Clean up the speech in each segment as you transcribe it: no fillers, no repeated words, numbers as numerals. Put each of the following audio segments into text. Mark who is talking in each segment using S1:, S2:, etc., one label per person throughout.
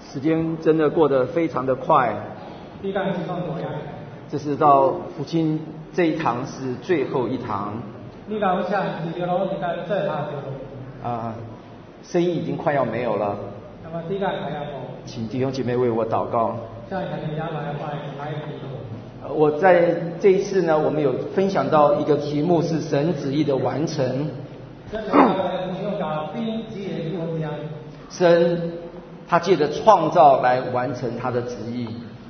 S1: 时间真的过得非常的快。这是到父亲这一堂是最后一堂。生意已经快要没有了。请弟兄姐妹为我祷告。我在这一次呢，我们有分享到一个题目是神旨意的完成。神他借着创造来完成他的旨意。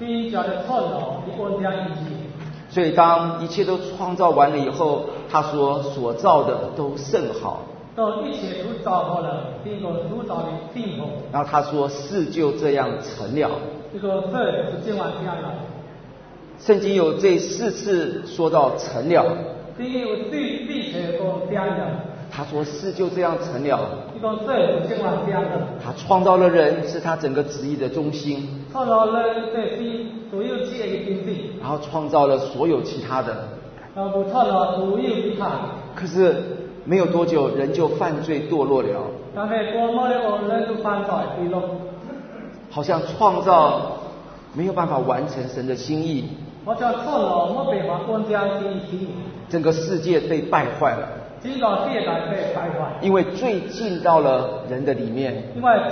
S1: 所以当一切都创造完了以后，他说所造的都甚好。然后他说事就这样成了。圣经有这4次说到成了。他说事就这样成了。他创造了人，是他整个旨意的中心。然后创造了所有其他的。可是没有多久，人就犯罪堕落了。好像创造没有办法完成神的心意。整个世界被败坏了。因为罪进到了人的里面。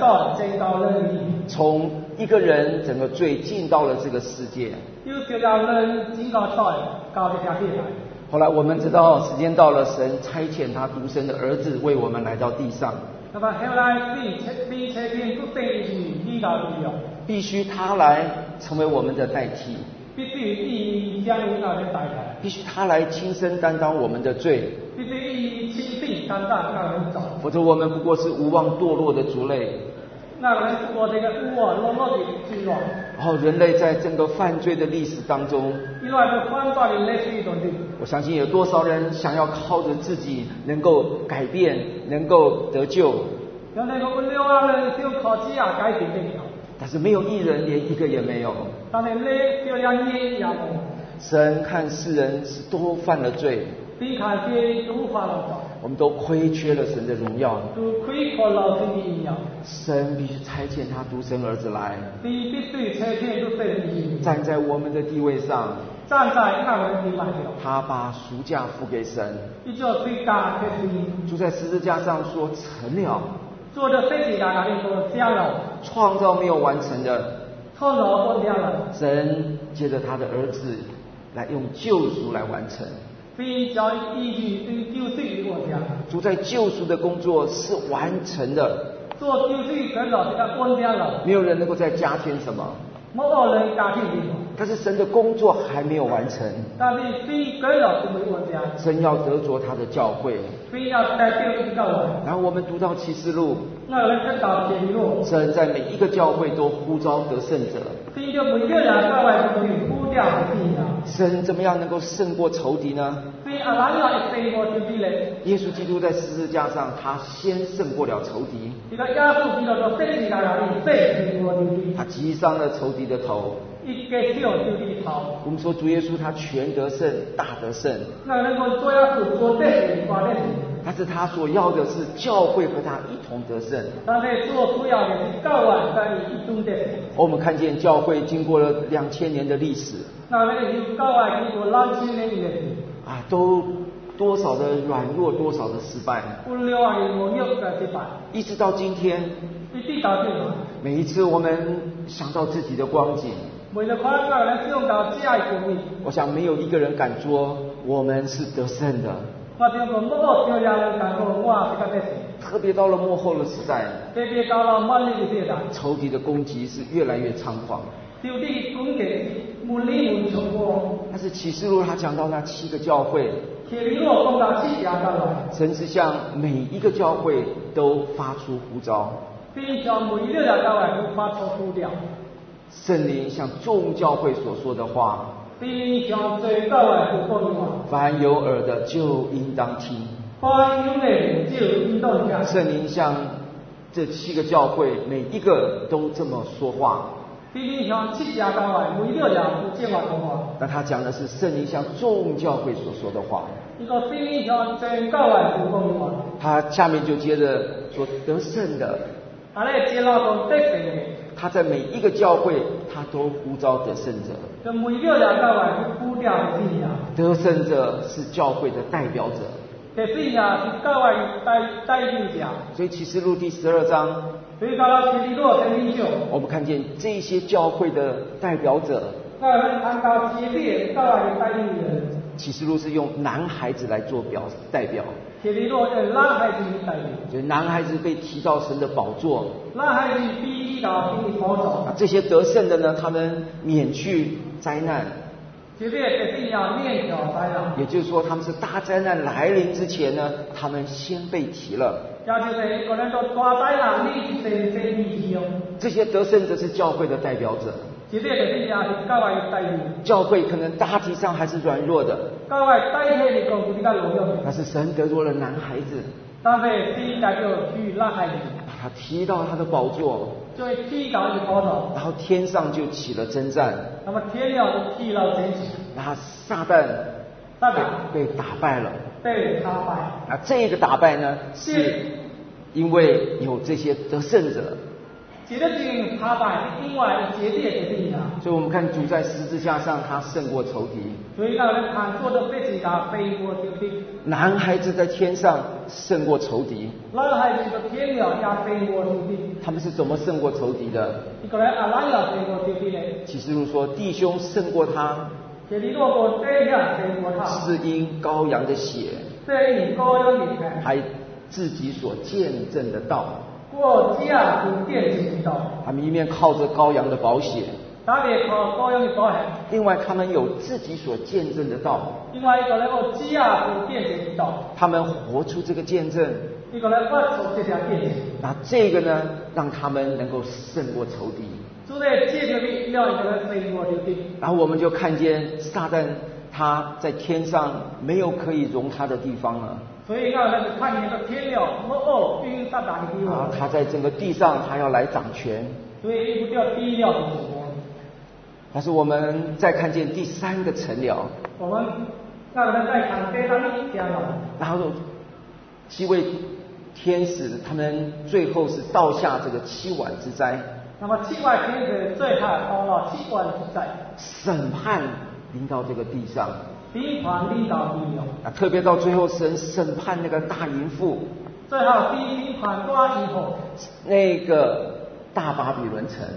S1: 从一个人，整个罪进到了这个世界。后来我们知道时间到了，神差遣他独生的儿子为我们来到地上。必须他来成为我们的代替。必须他来亲身担当我们的罪。否则我们不过是无望堕落的族类。然后人类在整个犯罪的历史当中，我相信有多少人想要靠着自己能够改变，能够得救。但是没有一人，连一个也没有。神看世人是都犯了罪，我们都亏缺了神的荣耀。神必须差遣他独生儿子来，站在我们的地位上。他把赎价付给神，就在十字架上说成了。创造没有完成的，神借着他的儿子来用救赎来完成。主在救赎的工作是完成的，没有人能够再加添什么。但是神的工作还没有完成。神要得着他的教会。然后我们读到启示录，神在每一个教会都呼召得胜者。神怎么样能够胜过仇敌呢？耶稣基督在十字架上，他先胜过了仇敌。他击伤了仇敌的头。我们说主耶稣他全得胜，大得胜。但是他所要的是教会和他一同得胜。我们看见教会经过了2000年的历史，都多少的软弱，多少的失败，一直到今天。每一次我们想到自己的光景，我想没有一个人敢说我们是得胜的。特别到了末后的时代，仇敌的攻击是越来越猖狂。但是启示录他讲到那7个教会，神是向每一个教会都发出呼召。圣灵向众教会所说的话，凡有耳的就应当听。圣灵向这7个教会每一个都这么说话。那他讲的是圣灵向众教会所说的话。他下面就接着说得胜的， 他在每一个教会，他都呼召得胜者。得胜者是教会的代表者。所以启示录第12章，我们看见这些教会的代表者。启示录是用男孩子来做代表。所以男孩子被提到神的宝座。这些得胜的呢，他们免去灾难。也就是说，他们是大灾难来临之前呢，他们先被提了。这些得胜者是教会的代表者。教会可能大体上还是软弱的，但是神得着了男孩子，把他提到他的宝座，然后天上就起了征战，然后撒旦被打败了。这个打败呢，是因为有这些得胜者。所以我们看主在十字架上，他胜过仇敌。男孩子在天上胜过仇敌。他们是怎么胜过仇敌的？启示录说，弟兄胜过他，是因羔羊的血，还自己所见证的道。他们一面靠着羔羊的宝血，另外他们有自己所见证的道，他们活出这个见证。那这个呢，让他们能够胜过仇敌。然后我们就看见撒旦他在天上没有可以容他的地方了。他在整个地上，他要来掌权。但是我们再看见第3个城了，然后7位天使，他们最后是倒下这个7碗之灾。审判临到这个地上。特别到最后，神审判那个大淫妇，那个大巴比伦城。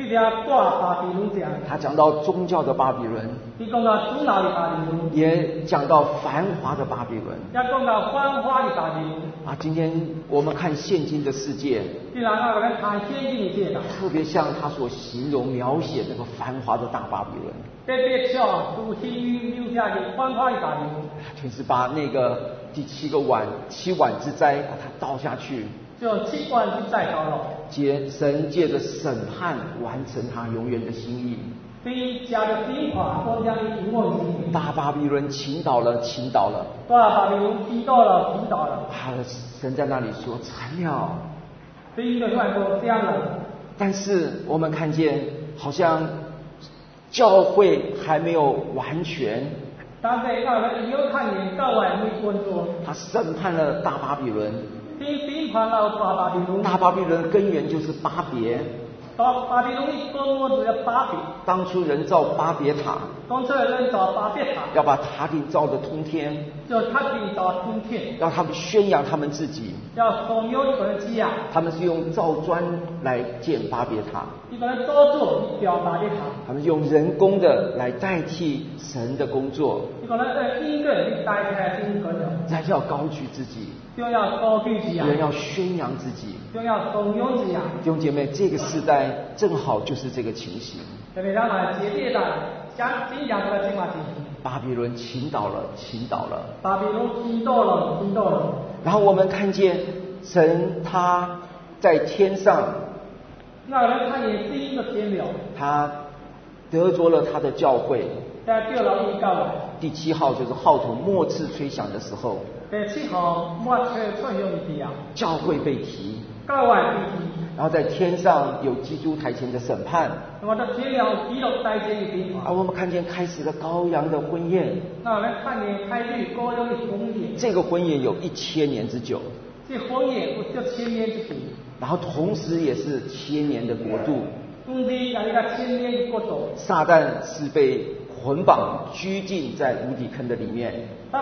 S1: 他讲到宗教的巴比伦，也讲到繁华的巴比伦。今天我们看现今的世界，特别像他所形容描写那个繁华的大巴比伦。全是把那个第7碗之灾把它倒下去。神借着审判完成他永远的心意。大巴比伦倾倒了。神在那里说成了。但是我们看见，好像教会还没有完全。他审判了大巴比伦。大巴比伦的根源就是巴别。当初人造巴别塔，要把塔顶造得通天，让他们宣扬他们自己。他们是用造砖来建巴别塔，他们用人工的来代替神的工作，人要高举自己，人要宣扬自己。弟兄姐妹，这个时代正好就是这个情形。巴比伦倾倒了。然后我们看见神他在天上，他得着了他的教会。第7号就是号筒末次吹响的时候，教会被提。然后在天上有基督台前的审判。我们看见开始了羔羊的婚宴。这个婚宴有1000年之久。然后同时也是1000年的国度。 撒旦是被捆绑拘禁在无底坑的里面。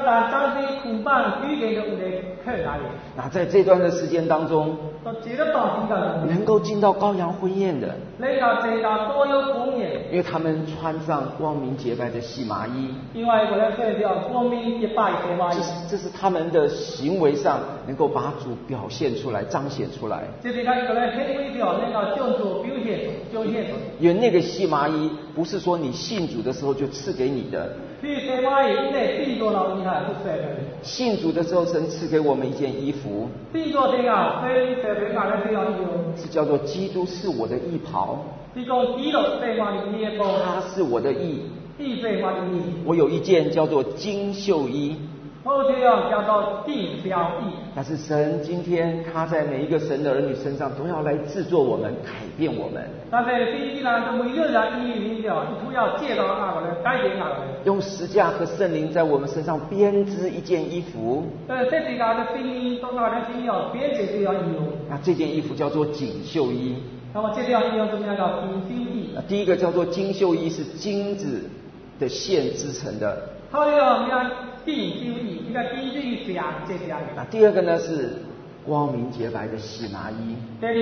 S1: 那在这段的时间当中，能够进到羔羊婚宴的，因为他们穿上光明洁白的细麻衣，这是他们的行为上能够把主表现出来、彰显出来。因为那个细麻衣不是说你信主的时候就赐给你的，信主的时候神赐给我们一件衣服，是叫做基督是我的义袍，他是我的义，我有一件叫做金绣衣。但是神今天他在每一个神的儿女身上都要来制作我们、改变我们，用十架和圣灵在我们身上编织一件衣服。那这件衣服叫做锦绣衣。第一个叫做金绣衣，是金子的线织成的。那第二个呢是光明洁白的细麻衣，那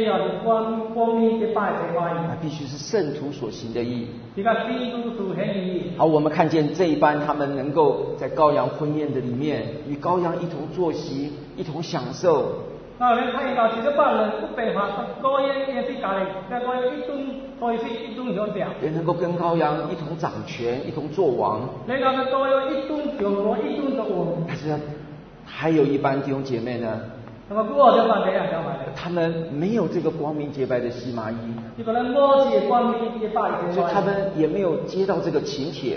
S1: 必须是圣徒所行的义。好，我们看见这一班他们能够在羔羊婚宴的里面与羔羊一同坐席，一同享受。也能够跟羔羊一同掌权，一同作王。但是还有一班弟兄姐妹呢，他们没有这个光明洁白的细麻衣，所以他们也没有接到这个请帖。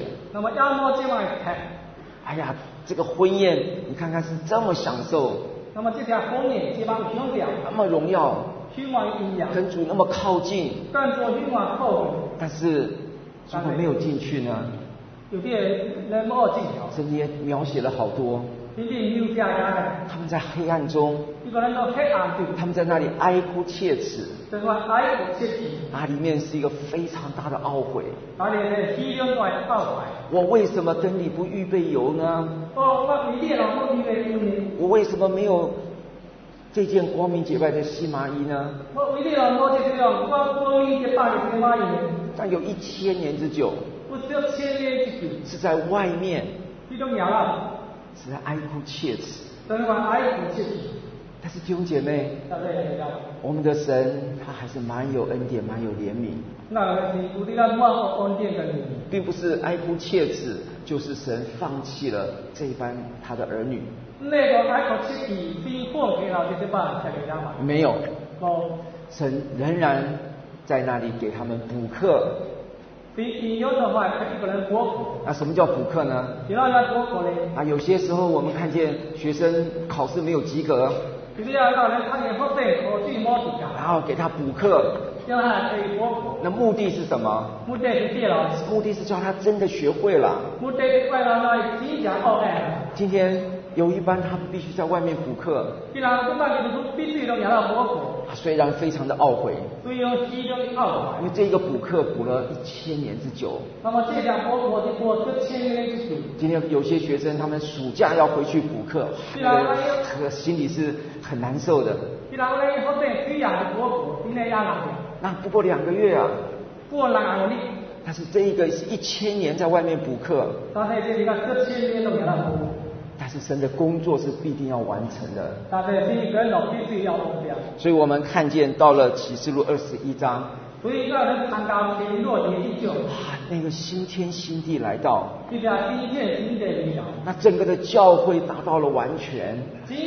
S1: 哎呀，这个婚宴你看看是这么享受，那么荣耀，跟主那么靠近，但是如果没有进去呢？圣经也描写了好多，他们在黑暗中，他们在那里哀哭切齿，那里面是一个非常大的懊悔。我为什么灯里不预备油呢？我为什么没有这件光明洁白的细麻衣呢？但有1000年之久，是在外面，是在哀哭切齿。但是弟兄姐妹，我们的神他还是蛮有恩典、蛮有怜悯。并不是哀哭切齿，就是神放弃了这一班他的儿女。没有，神仍然在那里给他们补课。那什么叫补课呢？有些时候我们看见学生考试没有及格，然后给他补课，那目的是什么？目的是叫他真的学会了。今天有一班他必须在外面补课，他虽然非常的懊悔，因为这个补课补了1000年之久。今天有些学生他们暑假要回去补课，心里是很难受的。那不过2个月啊，但是这一个是1000年在外面补课，但是神的工作是必定要完成的。所以我们看见到了启示录21章，那个新天新地来到，那整个的教会达到了完全，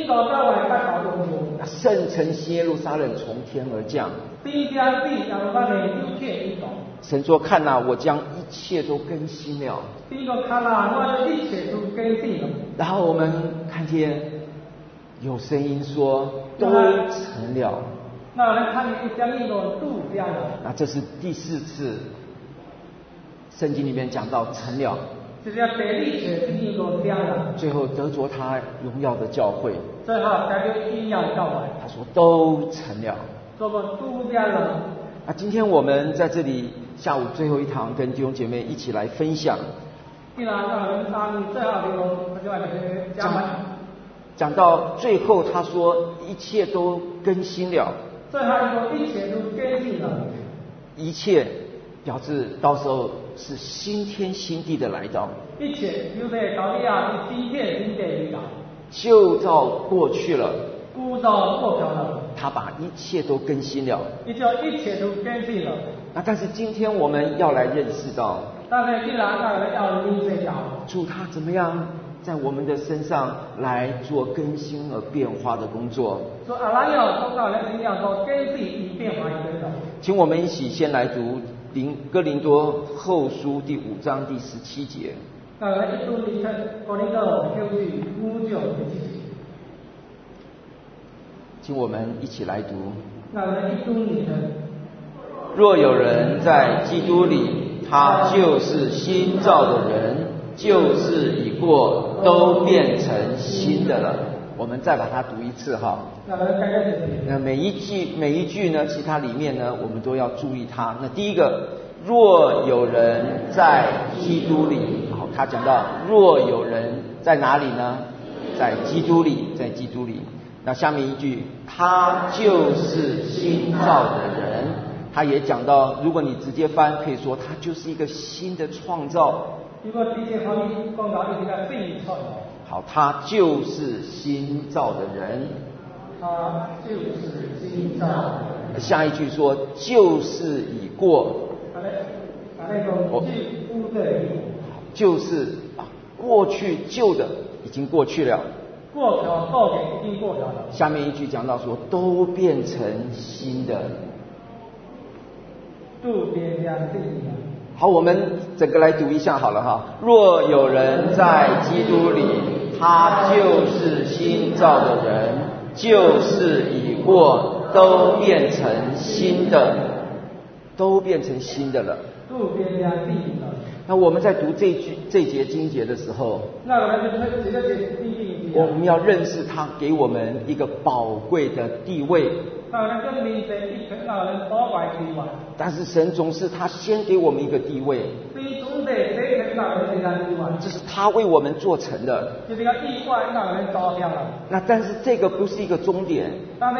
S1: 那圣城新耶路撒冷从天而降。神说：“看哪，我将一切都更新了。”然后我们看见有声音说：“都成了。”那这是第4次，圣经里面讲到成了，最后得着他荣耀的教会。他说：“都成了。” 那今天我们在这里下午最后一堂，跟弟兄姐妹一起来分享。讲到最后，他说一切都更新了。最后说一切都更新了。一切表示到时候是新天新地的来到。一切就在到底啊是新天新地的来到。旧照过去了。古照过去了。他把一切都更新了。一切都更新了。那但是今天我们要来认识到。主他怎么样在我们的身上来做更新而变化的工作。请我们一起先来读哥林多后书第5章第17节。请我们一起来读。若有人在基督里，他就是新造的人，旧事已过，都变成新的了。我们再把它读一次哈。那每一句呢，其他里面呢，我们都要注意它。那第一个，若有人在基督里，好，他讲到若有人在哪里呢？在基督里，在基督里。那下面一句，他就是新造的人。他也讲到，如果你直接翻，可以说他就是一个新的创造。好，他就是新造的人。他就是新造的人。下一句说，旧事已过。就是过去旧的已经过去了。下面一句讲到说，都变成新的。好，我们整个来读一下好了哈。若有人在基督里，他就是新造的人，旧事已过，都变成新的，都变成新的了。那我们在读这节经节的时候，我们要认识他给我们一个宝贵的地位。但是神总是他先给我们一个地位，这是他为我们做成的。那但是这个不是一个终点，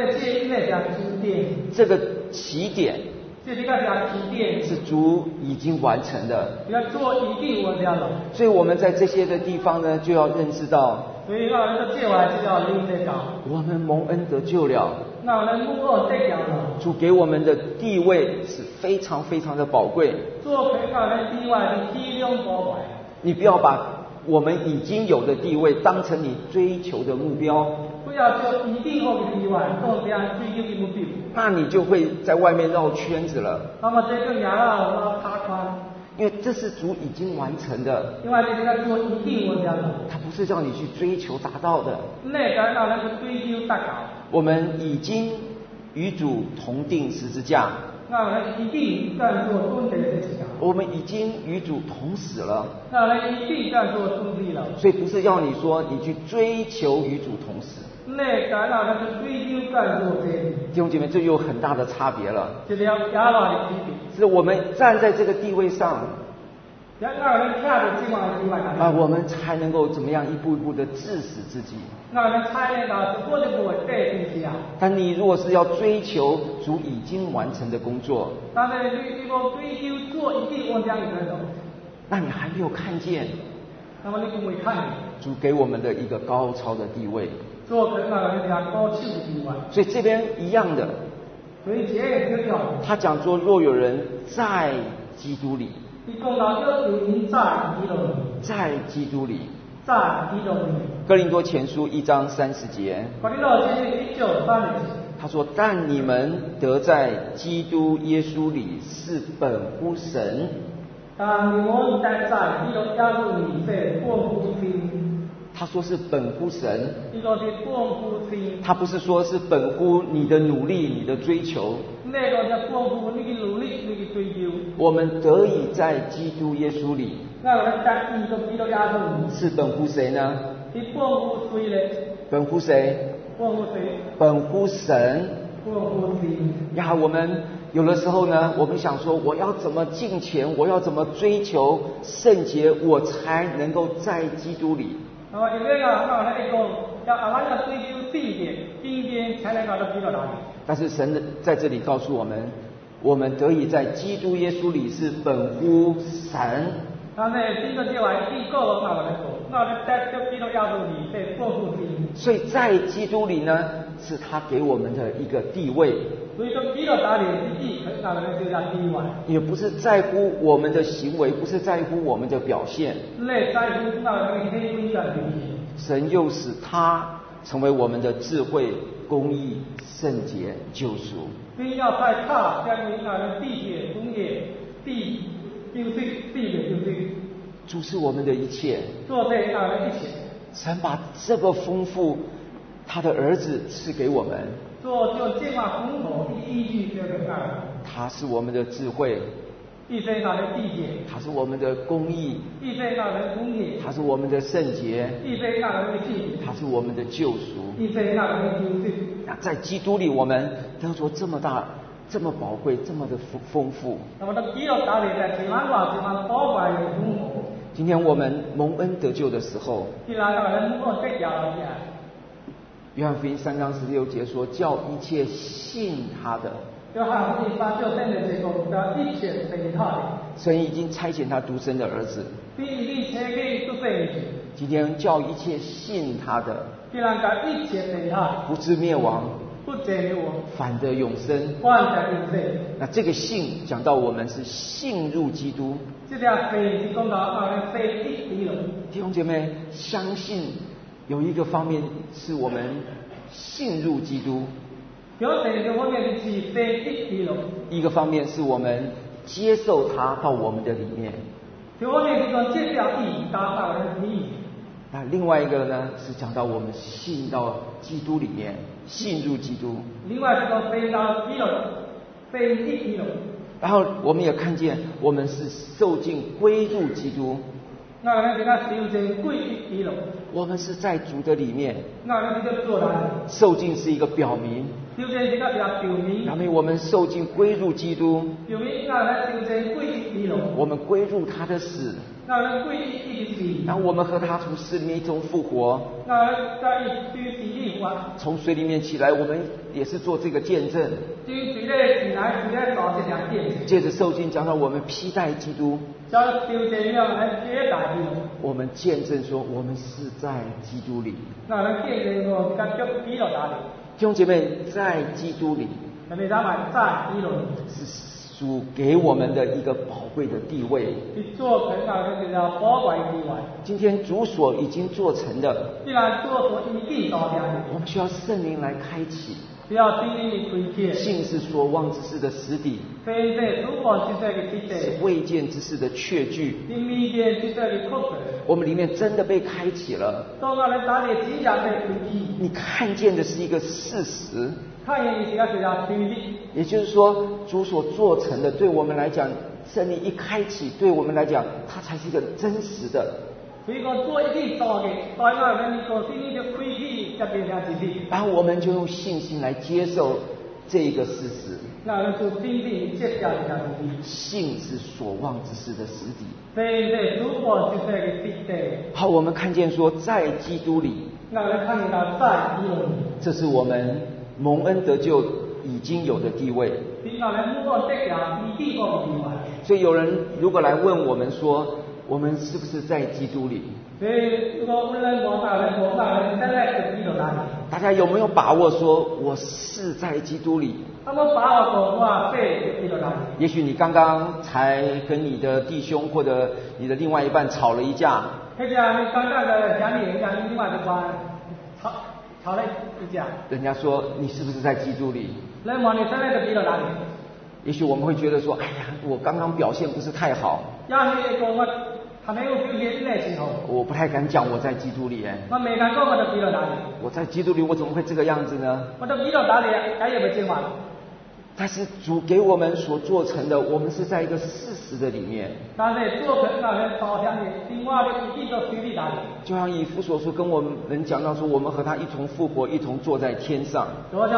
S1: 这个起点是主已经完成的。所以我们在这些的地方呢，就要认识到，我们蒙恩得救了，主给我们的地位是非常非常的宝贵。你不要把我们已经有的地位当成你追求的目标，那你就会在外面绕圈子了。因为这是主已经完成的，他不是叫你去追求达到的。我们已经与主同定十字架，我们已经与主同死了，所以不是要你说你去追求与主同死。弟兄姐妹，这有很大的差别了。是我们站在这个地位上，我们才能够怎么样一步一步的致死自己。但你如果是要追求主已经完成的工作，那你还没有看见主给我们的一个高超的地位。所以这边一样的，他讲说，若有人在基督里，在基督里，哥林多前书1章30节，他说，但你们得在基督耶稣里是本乎神。他说是本乎神，他不是说是本乎你的努力、你的追求。我们得以在基督耶稣里，是本乎谁呢？本乎谁？本乎神呀！我们有的时候呢，我们想说，我要怎么敬虔，我要怎么追求圣洁，我才能够在基督里。但是神在这里告诉我们，我们得以在基督耶稣里是本乎神。所以在基督里呢，是他给我们的一个地位。也不是在乎我们的行为，不是在乎我们的表现。神又使他成为我们的智慧、公义、圣洁、救赎。主是我们的一切。神把这个丰富，他的儿子赐给我们。他是我们的智慧，他是我们的公义，他是我们的圣洁，他是我们的救赎。那在基督里，我们得着这么大、这么宝贵、这么的丰富。今天我们蒙恩得救的时候，约翰福音3章16节说，叫一切信他的。神已经差遣他独生的儿子。今天叫一切信他的，不至灭亡，反得永生。那这个信讲到我们是信入基督。弟兄姐妹，相信有一个方面是我们信入基督，一个方面是我们接受他到我们的里面。那另外一个呢，是讲到我们信到基督里面，信入基督。然后我们也看见，我们是受尽归入基督。我们是在主的里面。受尽是一个表明，表明我们受尽归入基督。我们归入他的死，然后我们和他从死里面一同复活，从水里面起来，我们也是做这个见证。接着受尽讲到我们披戴基督，我们见证说我们是在基督里。弟兄姐妹，在基督里是主给我们的一个宝贵的地位。今天主所已经做成的，我们需要圣灵来开启。信是所望之事的实底，是未见之事的确据。我们里面真的被开启了，你看见的是一个事实。也就是说，主所做成的，对我们来讲，圣灵一开启，对我们来讲，它才是一个真实的。然后我们就用信心来接受这一个事实。信是所望之事的实底。好，我们看见说，在基督里，这是我们蒙恩得救已经有的地位。所以有人如果来问我们说，我们是不是在基督里？大家有没有把握说我是在基督里？也许你刚刚才跟你的弟兄或者你的另外一半吵了一架，人家说你是不是在基督里？也许我们会觉得说，哎呀，我刚刚表现不是太好，我不太敢讲我在基督里。我在基督里，我怎么会这个样子呢？ 但是主给我们所做成的，我们是在一个事实的里面。就像以弗所书跟我们讲到说，我们和他一同复活，一同坐在天上。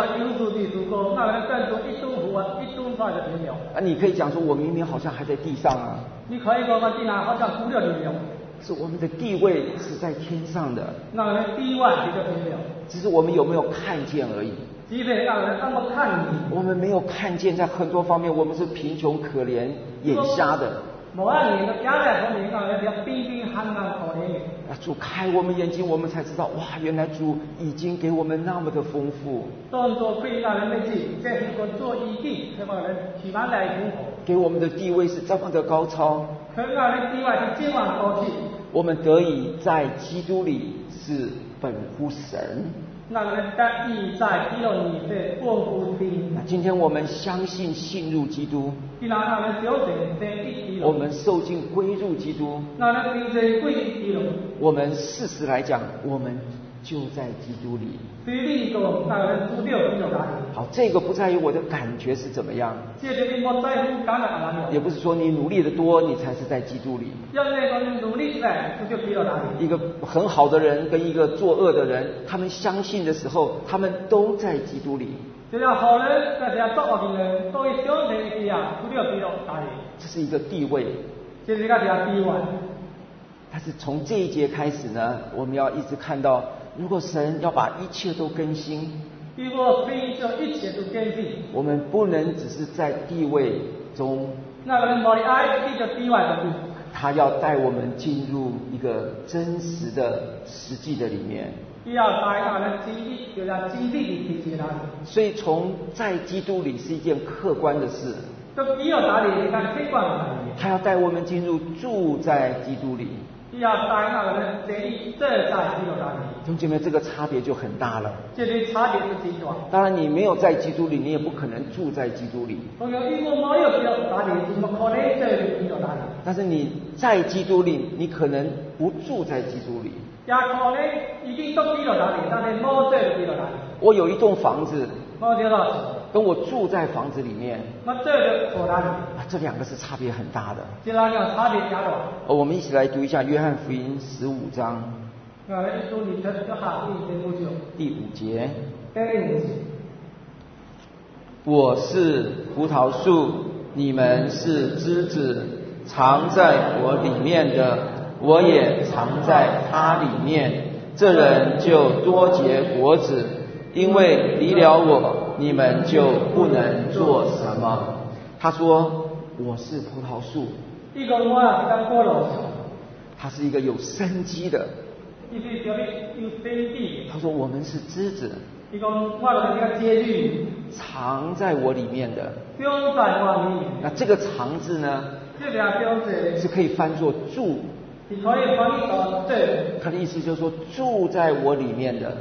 S1: 你可以讲说，我明明好像还在地上啊。你可以讲地上好像孤了你了。是我们的地位是在天上的。只是我们有没有看见而已。我们没有看见，在很多方面我们是贫穷可怜、眼瞎的。主开我们眼睛，我们才知道，哇，原来主已经给我们那么的丰富。给我们的地位是这么的高超。我们得以在基督里是本乎神。今天我们相信信入基督，我们受尽归入基督，我们事实来讲，我们就在基督里。好，这个不在于我的感觉是怎么样，也不是说你努力的多，你才是在基督里。一个很好的人跟一个作恶的人，他们相信的时候，他们都在基督里。这是一个地位。但是从这一节开始呢，我们要一直看到，如果神要把一切都更新，我们不能只是在地位中，他要带我们进入一个真实的实际的里面。所以从在基督里是一件客观的事。他要带我们进入住在基督里。兄弟们，这个差别就很大了。当然，你没有在基督里，你也不可能住在基督里。但是你在基督里，你可能不住在基督里。我有一栋房子，跟我住在房子里面，这两个是差别很大的。我们一起来读一下约翰福音15章第5节。我是葡萄树，你们是枝子，藏在我里面的，我也藏在他里面。这人就多结果子，因为离了我，你们就不能做什么。他说我是葡萄树，他是一个有生机的。他说我们是枝子，藏在我里面的。那这个藏字呢，是可以翻作住。他的意思就是说，住在我里面的，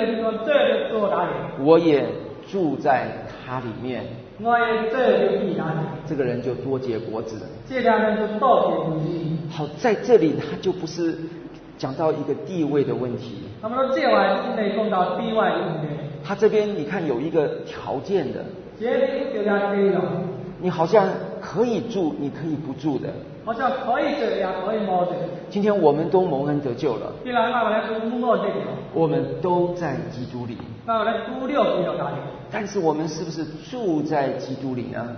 S1: 我也住在他里面。这个人就多结果子。好，在这里他就不是讲到一个地位的问题。他这边你看有一个条件的，你好像可以住，你可以不住的。好像可以这样，可以摸着。今天我们都蒙恩得救了，我们都在基督里。但是我们是不是住在基督里呢？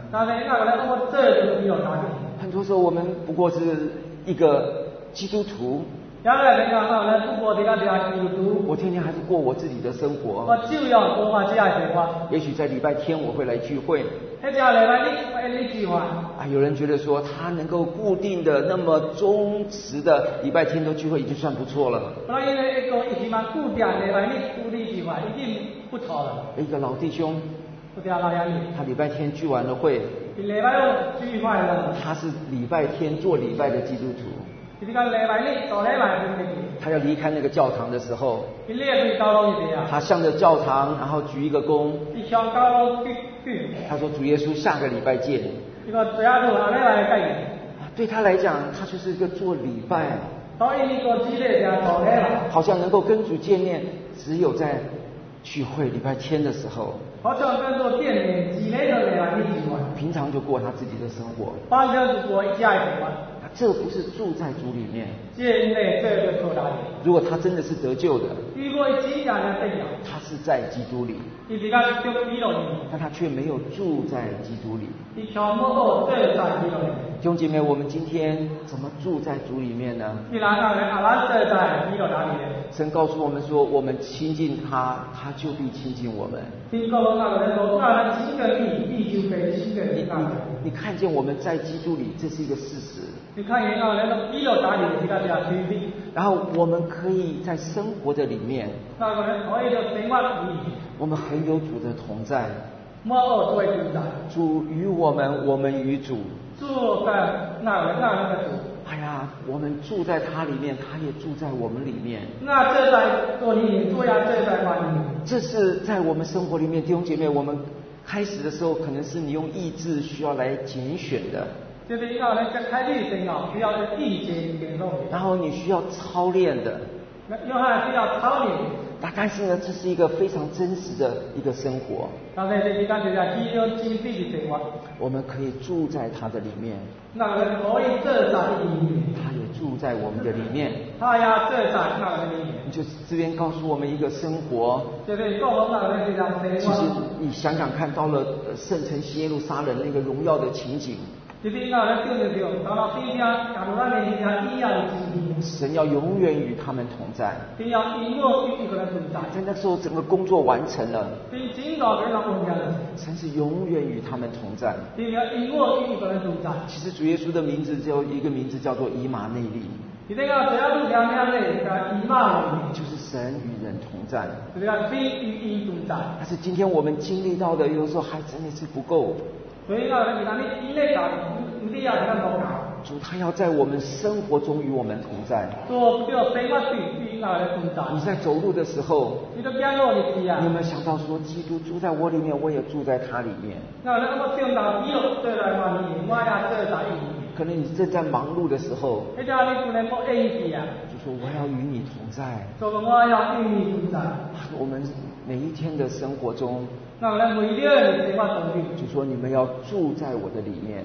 S1: 很多时候我们不过是一个基督徒，我天天还是过我自己的生活。也许在礼拜天我会来聚会。有人觉得说他能够固定的那么忠实的礼拜天都聚会已经算不错了。一个老弟兄，他礼拜天聚完了会，他是礼拜天做礼拜的基督徒。他要离开那个教堂的时候，他向着教堂然后鞠一个躬，他说主耶稣下个礼拜见。对他来讲，他就是一个做礼拜，好像能够跟主见面只有在聚会礼拜天的时候。
S2: 好像跟做店里几年的来一起玩，
S1: 平常就过他自己的生活。
S2: 平常就过一家一玩。
S1: 这不是住在主里面。
S2: 如
S1: 果他真的是得救的，他是在基督里，但他却没有住在基督里。弟兄姐妹，我们今天怎么住在主里面呢？神告诉我们说，我们亲近他，他就必亲近我们。你看见我们在基督里，这是一个事实。然后我们可以在生活的里面，我们很有主的同在。主与我们，我们与主。哎呀，我们住在他里面，他也住在我们里面。这是在我们生活里面，弟兄姐妹，我们开始的时候可能是你用意志需要来拣选的。然后你需要操练的。但是呢，这是一个非常真实的一个生活。我们可以住在他的里面，他也住在我们的里面。就是这边告诉我们一个生活。其实你想想看，到了圣城西耶路撒冷那个荣耀的情景，神要永远与他们同在。在那时候，整个工作完成了，神是永远与他们同在。其实主耶稣的名字叫一个名字叫做以马内利，就是神与人同在。但是今天我们经历到的，有时候还真的是不够。主他要在我们生活中与我们同在。你在走路的时候，你有没有想到说，基督住在我里面，我也住在他里面？可能你正在忙碌的时候，就说我要与你同在。我们每一天的生活中，就说你们要住在我的里面，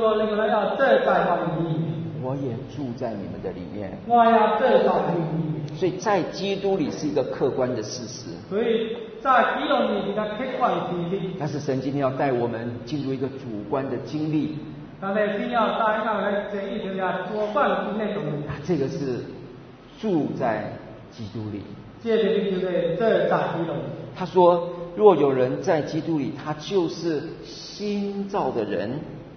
S1: 我也住在你们的里面。所以在基督里是一个客观的事实。但是神今天要带我们进入一个主观的经历。这个是住在基督里。他说，若有人在基督里，他就是新造的人。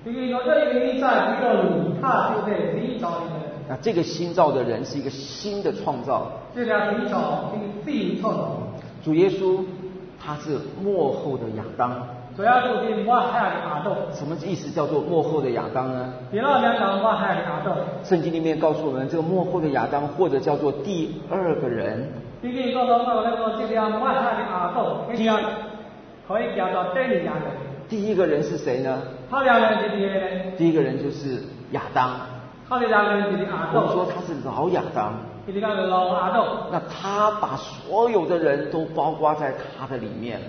S1: 那这个新造的人是一个新的创造。主耶稣他是末后的亚当。什么意思叫做末后的亚当呢？圣经里面告诉我们，这个末后的亚当或者叫做第二个人。第一个人是谁呢？第一个人就是亚当。我们说他是老亚当。那他把所有的人都包括在他的里面。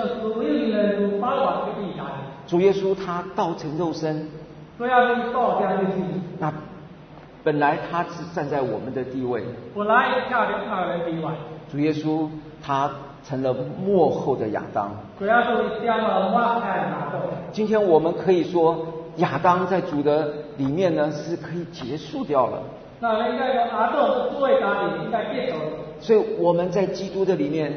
S1: 主耶稣他道成肉身。那本来他是站在我们的地位。主耶稣他成了末后的亚当。今天我们可以说，亚当在主的里面呢是可以结束掉了。所以我们在基督的里面，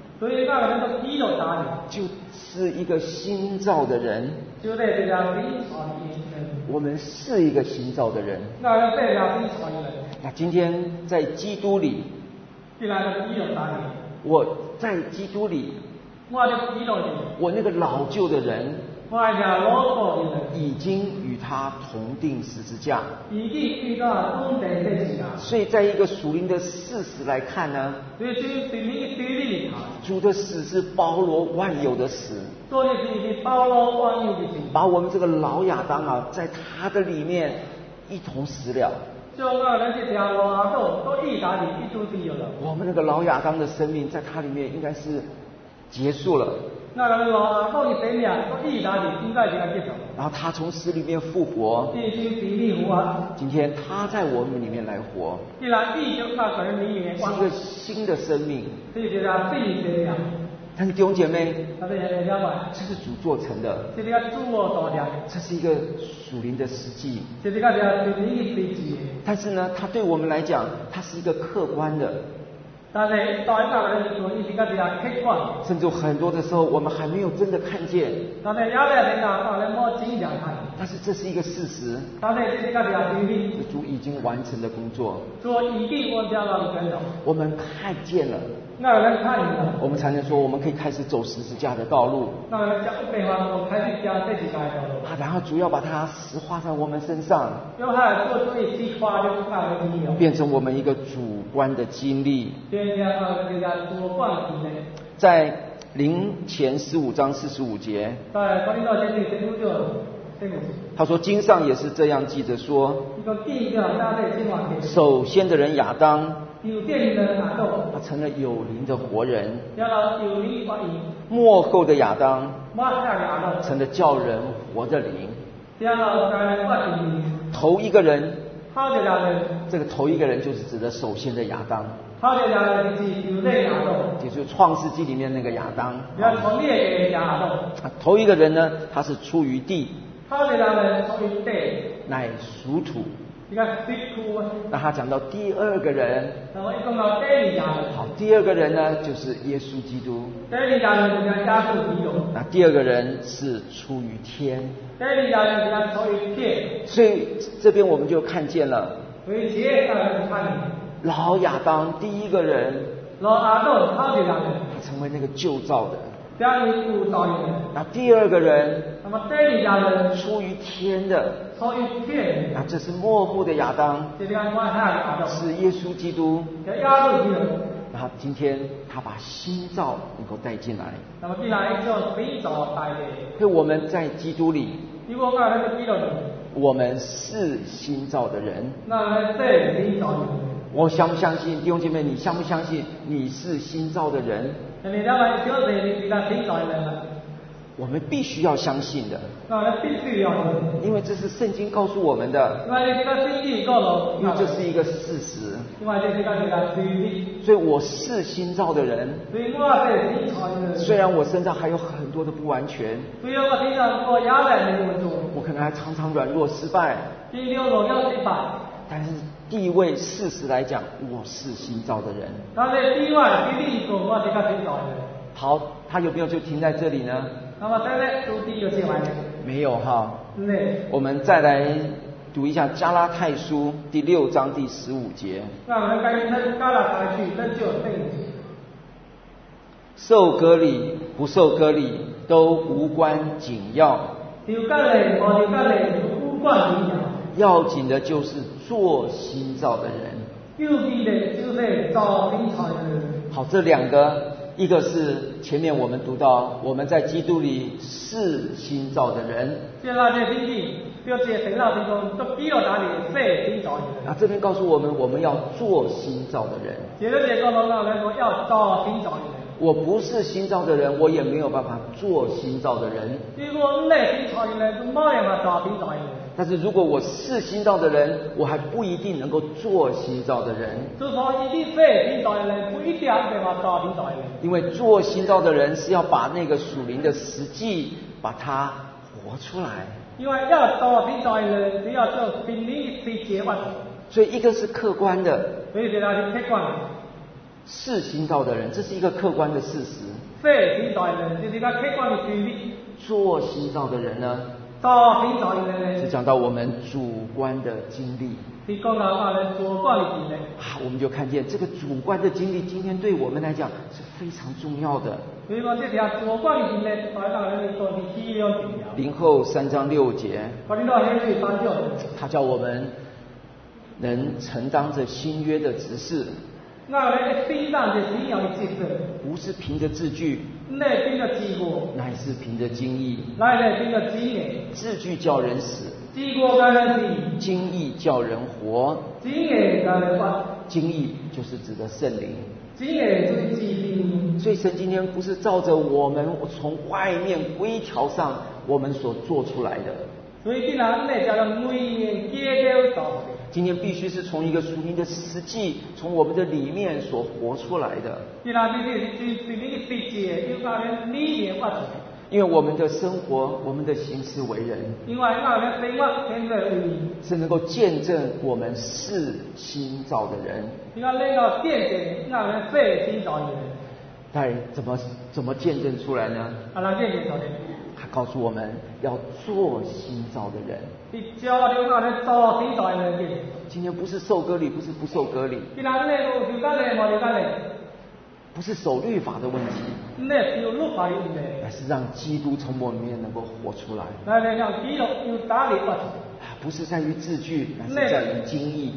S1: 就是一个新造的人。我们是一个新造的人。那今天在基督里，我在基督里，我那个老旧的人已经与他同定十字架。所以在一个属灵的事实来看呢，主的死是包罗万有的死，把我们这个老亚当啊，在他的里面一同死了。我们那个老亚当的生命在他里面应该是结束了。 然后他从死里面复活，今天他在我们里面来活，是一个新的生命。但是弟兄姐妹，这是主做成的，这是一个属灵的实际。但是呢，它对我们来讲，它是一个客观的。甚至很多的时候，我们还没有真的看见。但是这是一个事实，主已经完成的工作，我们看见了，我们才能说我们可以开始走十字架的道路。然后主要把它实化在我们身上，变成我们一个主观的经历。在林前15章45节，他说经上也是这样记着说，首先的人亚当，他成了有灵的活人，末后的亚当成了叫人活的灵。头一个人，这个头一个人就是指的首先的亚当，也就是创世纪里面那个亚当。头一个人呢，他是出于地，乃属土。那他讲到第二个人，好，第二个人呢就是耶稣基督。那第二个人是出于天。所以这边我们就看见了，老亚当第一个人，他成为那个旧造的。那第二个人，出于天的，那这是末后的亚当，是耶稣基督。然后今天他把新造能够带进来，所以我们在基督里，我们是新造的人。我相不相信，弟兄姐妹，你相不相信你是新造的人？我们必须要相信的，因为这是圣经告诉我们的，因为这是一个事实。所以我是新造的人，虽然我身上还有很多的不完全，我可能还常常软弱失败，但是地位事实来讲，我是新造的人。好，他有没有就停在这里呢？没有哈。我们再来读一下加拉太书第6章第15节。受割礼不受割礼都无关紧要，要紧的就是做新造的人。好，这两个，一个是前面我们读到我们在基督里是新造的人，那这边告诉我们我们要做新造的人。我不是新造的人，我也没有办法做新造的人。但是如果我是新造的人，我还不一定能够做新造的人。因为做新造的人是要把那个属灵的实际把它活出来。所以一个是客观的，是新造的人，这是一个客观的事实。做新造的人呢，是讲到我们主观的经历。我们就看见这个主观的经历，今天对我们来讲是非常重要的。林后3章6节，他叫我们能承当着新约的职事，不是凭着字句，乃是凭着经意。字句叫人死，经意叫人活。经意就是指的圣灵， 所以神今天不是照着我们从外面规条上我们所做出来的。
S2: 所以今天呢，叫做外面规条造的。
S1: 今天必须是从一个属灵的实际，从我们的里面所活出来的。
S2: 今天必须是你的实际，要从你里面发出来。
S1: 因为我们的生活，我们的行事为人，
S2: 因为我们的生活现在为人，
S1: 是能够见证我们是新造的人。
S2: 因为能够见证我们是新造的人。
S1: 但怎么见证出来呢？
S2: 哪见证出来？
S1: 他告诉我们要做新造的人。
S2: 你教了我们做新造的人。
S1: 今天不是受割礼，不是不受割礼。
S2: 今天呢，就干嘞，冇就干嘞。
S1: 不是守律法的问题，而是让基督从我们里面能够活出来。不是在于字句，而是在于经义。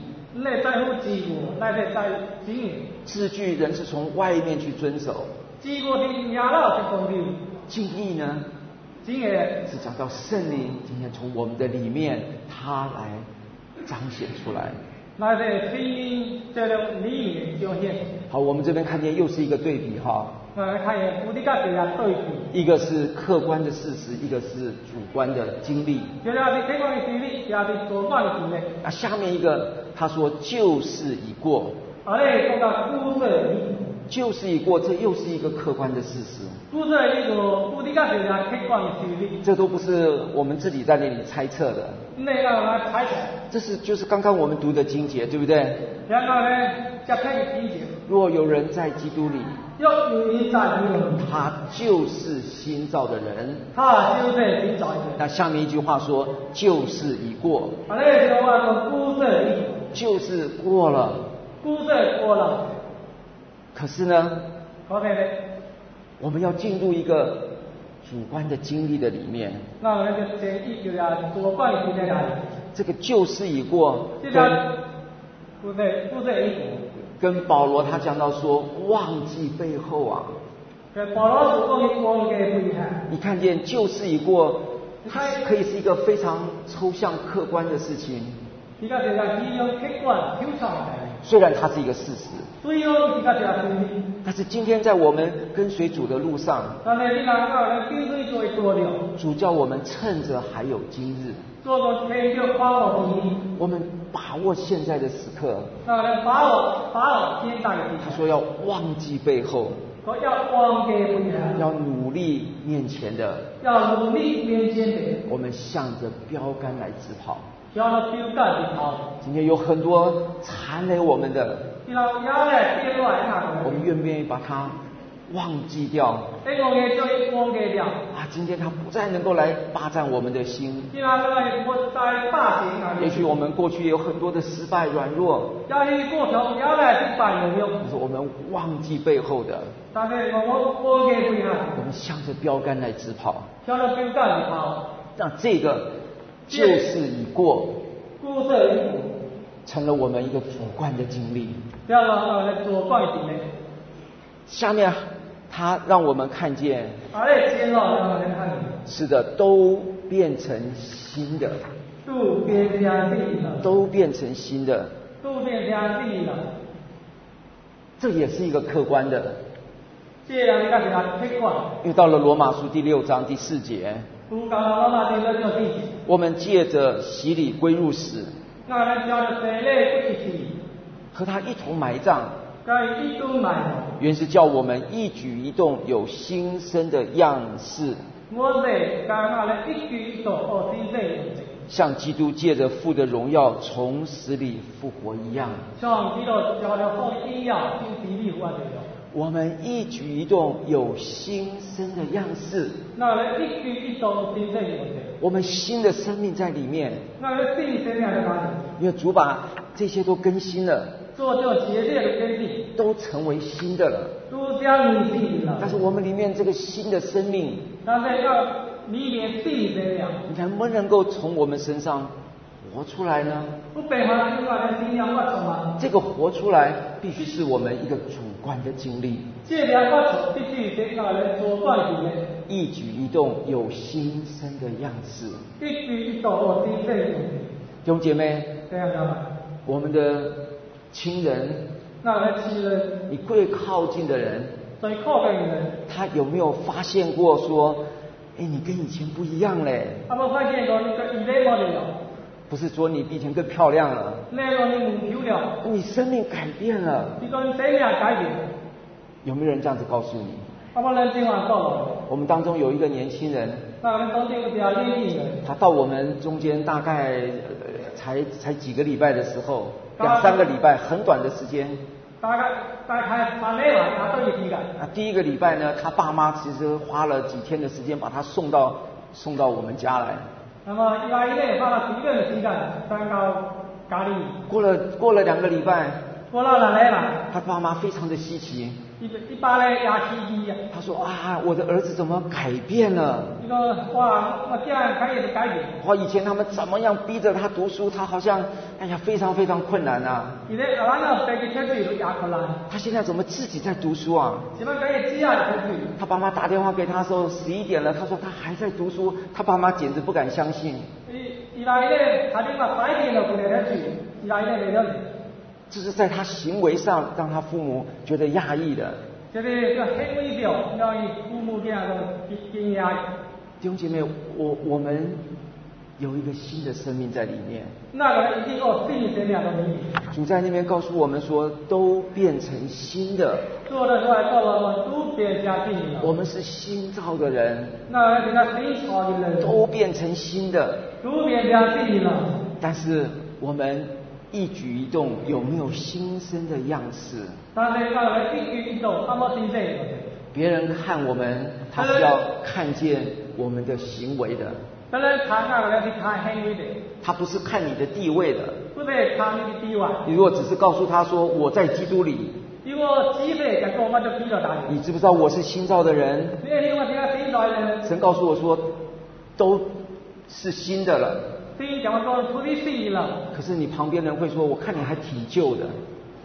S1: 字句人是从外面去遵守，经义呢，是讲到圣灵今天从我们的里面，他来彰显出来。好，我们这边看见又是一个对比哈。一个是客观的事实，一个是主观的经历。那下面一个他说旧事已过，旧事已过，这又是一个客观的事实。这都不是我们自己在那里猜测的。这是就是刚刚我们读的经节，对不对？若有人在基督里，他就是新造的人。那下面一句话说旧事已过，旧事过了。可是呢，我们要进入一个主观的经历的里面。这个旧事已过，跟保罗他讲到说忘记背后啊。你看见旧事已过，它可以是一个非常抽象客观的事情。虽然它是一个事实，但是今天在我们跟随主的路上，主叫我们趁着还有今日，我们把握现在的时刻。他说要忘记背后，要努力面前的，我们向着标杆来直跑。今天有很多缠累我们的，我们愿不愿意把它忘记掉？今天他不再能够来霸占我们的心。也许我们过去有很多的失败、软弱，可是我们忘记背后的，我们向着标杆来直跑。让这个旧事已过，成了我们一个主观的经历。下面他让我们看见，是的，都变成新的，都变成新的，这也是一个客观的。因为到了罗马书第6章第4节，我们借着洗礼归入死，和他一同埋葬，原是叫我们一举一动有新生的样式，像基督借着父的荣耀从死里复活一样。我们一举一动有新生的样式，我们新的生命在里面，因为主把这些都更新了，都成为新的了。但是我们里面这个新的生命，你能不能够从我们身上活出来呢？这个活出来必须是我们一个主观的经历，一举一动有新生的样式。弟兄姐妹，我们的亲人，你最靠近的人，
S2: 最可嘅人，
S1: 他有没有发现过说，哎，你跟以前不一样嘞？
S2: 有冇發現過你個以前冇嚟？
S1: 不是說你比以前更漂亮了，
S2: 你個你唔漂亮，
S1: 你生命改變了。
S2: 你個生命改變。
S1: 有沒有人這樣子告訴你？
S2: 有冇人這樣講？
S1: 我們當中有一個年輕人，他到我們中間大概才幾個禮拜的時候，2-3個禮拜，很短的時間。
S2: 大概3禮拜，他都有幾個。
S1: 第一個禮拜呢，他爸媽其實花了幾天的時間把他送到我們家來。
S2: 那麼禮拜一花了幾個的時間送到家裡。
S1: 過了2個禮拜，
S2: 過了2禮拜，
S1: 他爸媽非常的稀奇。
S2: 一般呢也稀奇。
S1: 他說啊，我的兒子怎麼改變了？
S2: 我這樣可以改變。
S1: 哇，以前他們怎麼樣逼着他讀書，他好像哎呀非常非常困難啊。他現在怎麼自己在讀書啊？他爸媽打電話給他的時候11點了，他說他還在讀書，他爸媽簡直不敢相信。這是在他行為上讓他父母覺得訝異的。弟兄姐妹，我們有一個新的生命在裡面。主在那邊告訴我們說，都變成新的。我們是新造的人，都變成新的。但是我們一舉一動有沒有新生的樣式？別人看我們，他是要看見我們的行為的。他不是看你的地位的。你如果只是告訴他說我在基督裡，你知不知道我是新造的人？神告訴我說都是新的了。可是你旁邊人會說，我看你還挺舊的。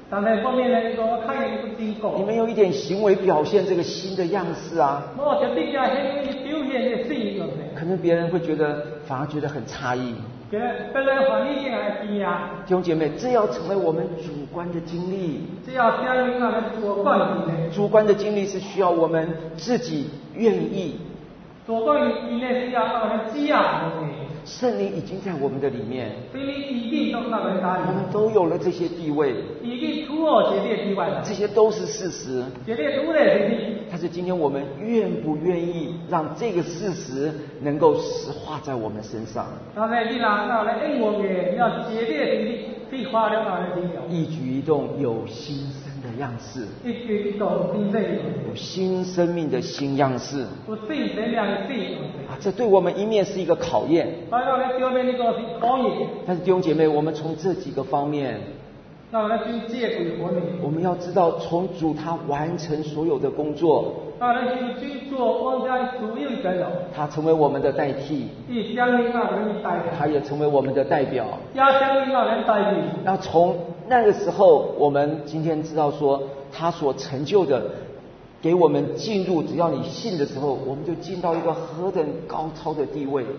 S1: 你沒有一點行為表現這個新的樣式啊。可能別人會覺得，反而覺得很詫異。弟兄姐妹，這要成為我們主觀的經歷。主觀的經歷是需要我們自己願意。聖靈已經在我們的裡面，我們都有了這些地位，這些都是事實。但是今天我們願不願意讓這個事實能夠實化在我們身上？一舉一動有新生的樣式，有新生命的新樣式。這對我們一面是一個考驗，但是弟兄姐妹，我們從這幾個方面，我們要知道，從主他完成所有的工作，他成為我們的代替，他也成為我們的代表。那從那個時候，我們今天知道說，他所成就的，給我們進入，只要你信的時候，我們就進到一個何等高超的地位。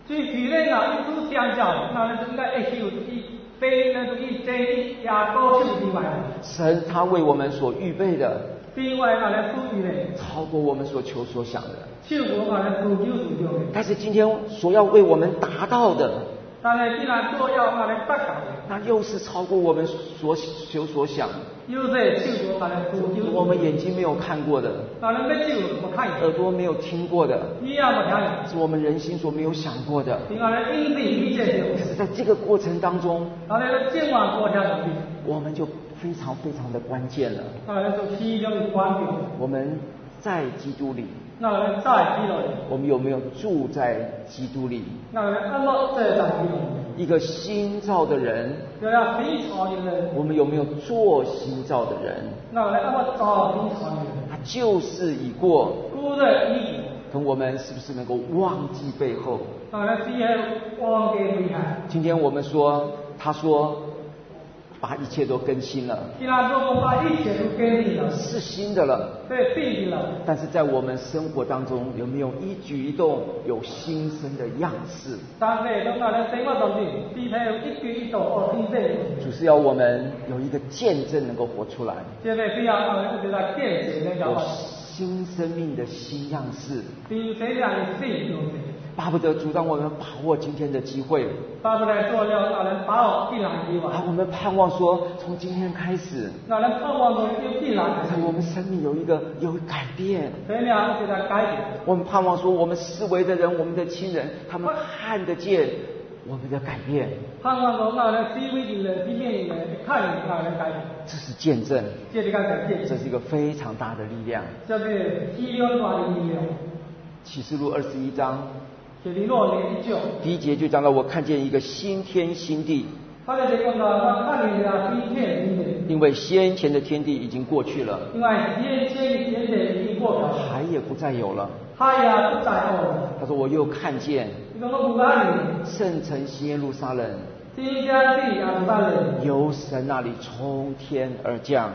S1: 神他為我們所預備的，超過我們所求所想的。但是今天所要為我們達到的，那又是超過我們所求所想，我們眼睛沒有看過的，耳朵沒有聽過的，是我們人心所沒有想過的。是在這個過程當中，我們就非常非常的關鍵了。我們在基督裡，我們有沒有住在基督裡？一個新造的人，我們有沒有做新造的人？他舊事已過，可我們是不是能夠忘記背後？今天我們說，他說把一切都更新了，
S2: 既然做工把一切都更新了，
S1: 是新的了，
S2: 对，新的了。
S1: 但是在我们生活当中，有没有一举一动有新生的样式？
S2: 但是当我们生活当中，必须有一举一动有新生。
S1: 主是要我们有一个见证能够活出来，
S2: 现在需要我们就来见证那个
S1: 新生命的新样式。
S2: 新生命的新样式。
S1: 巴不得主让我们把握今天的机会，
S2: 巴不得做了让人把握今天的机会。
S1: 我们盼望说，从今天开始，
S2: 让人盼望说有必然，
S1: 在我们生命有改变。
S2: 生命就在改变。
S1: 我们盼望说，我们四围的人，我们的亲人，他们看得见我们的改变。
S2: 盼望说，让人四围的人、地面的人看见让人改变。
S1: 这是见证，
S2: 这是改变，
S1: 这是一个非常大的力量。
S2: 这是非常大的力量。
S1: 启示录21章。
S2: 第
S1: 一节就讲到，我看见一个新天新地。因为先前的天地已经过去了，海也不再有了。他说我又看见圣城新耶路撒冷由神那里从天而降，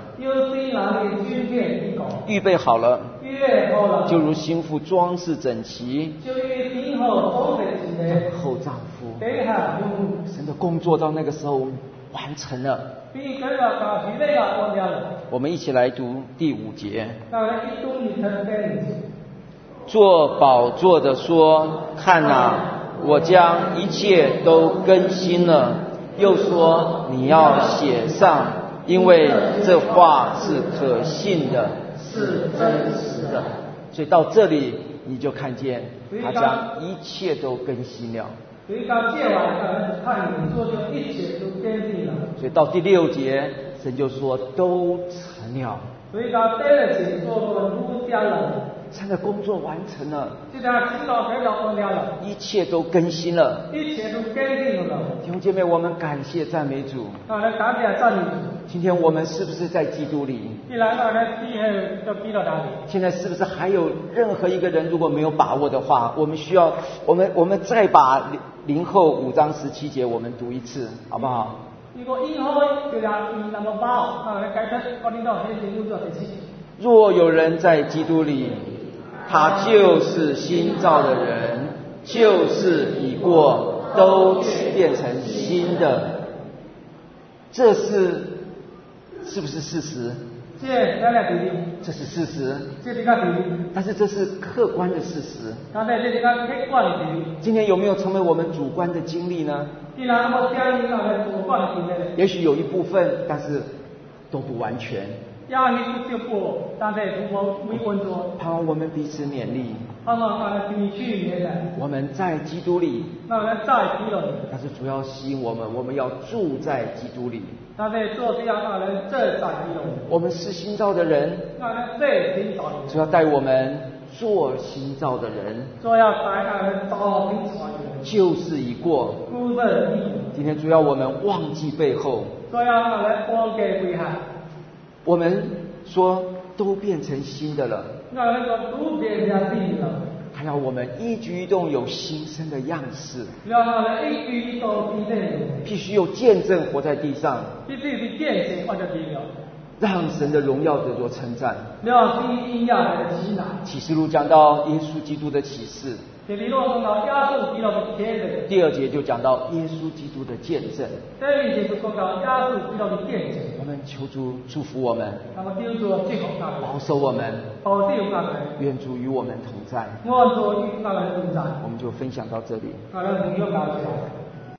S1: 预备好了，就如新妇装饰整齐，后丈夫。神的工作到那个时候完成了。我们一起来读第5节。坐宝座的说：看哪，我将一切都更新了。又说你要写上，因为这话是可信的，是真实的。所以到这里你就看见他将一切都更新了。所以到第6节，神就说都成了。神的工作完成了，一切都更新了。弟兄姐妹，我们感谢赞美主。今天我们是不是在基督里？现在是不是还有任何一个人如果没有把握的话，我们需要我们再把林后5章17节我们读一次，好不好？若有人在基督里，他就是新造的人，旧事已过，都变成新的。这是不是事实？这是事实，但是这是客观的事实。今天有没有成为我们主观的经历呢？也许有一部分，但是都不完全。盼望我们彼此勉励。我们在基督里，但是主要吸引我们要住在基督里。我们是新造的人，主要带我们做新造的人。旧事已过，今天主要我们忘记背后。我们说都变成新的了，他要我们一举一动有新生的样式，必须有见证活在地上，让神的荣耀得着称赞。启示录讲到耶稣基督的启示，第2节就讲到耶稣基督的见证。我们求主祝福我们，保守我们，愿主与我们同在。我们就分享到这里。